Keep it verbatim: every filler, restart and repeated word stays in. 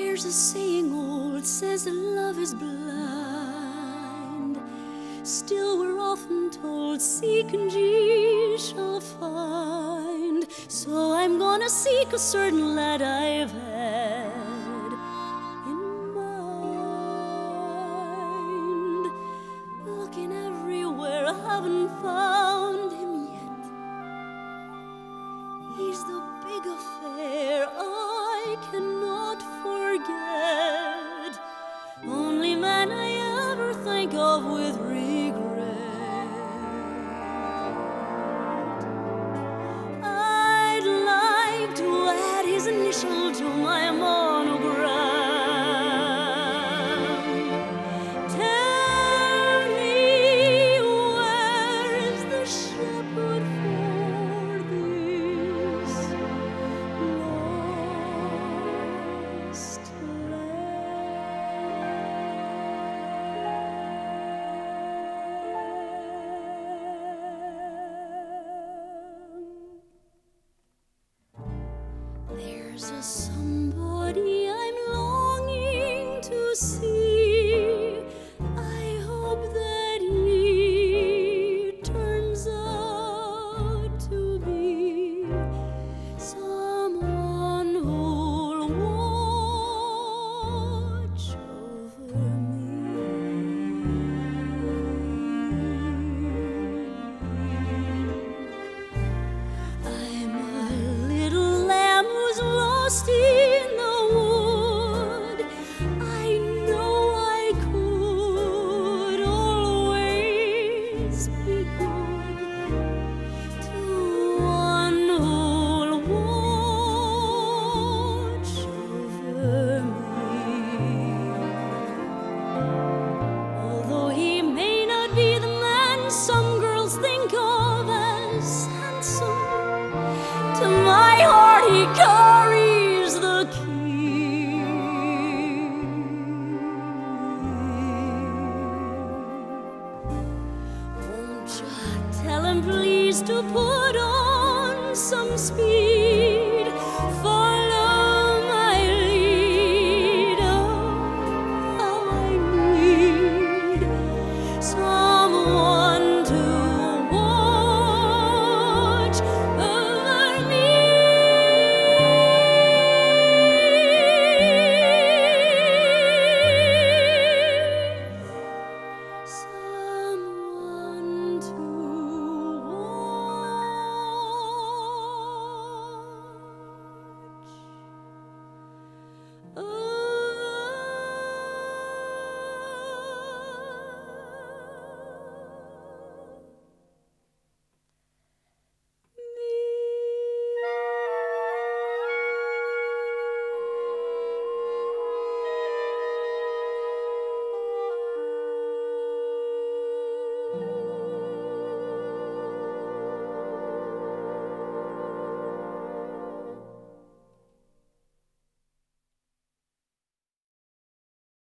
There's a saying old says that love is blind. Still we're often told, seek and ye shall find. So I'm gonna seek a certain lad I've had in mind. Looking everywhere, I haven't found him yet. He's the big affair I cannot forget. Only man I ever think of with regret. I'd like to add his initial to my monogram. Tell me, where is the shepherd for this lost lamb? There's a some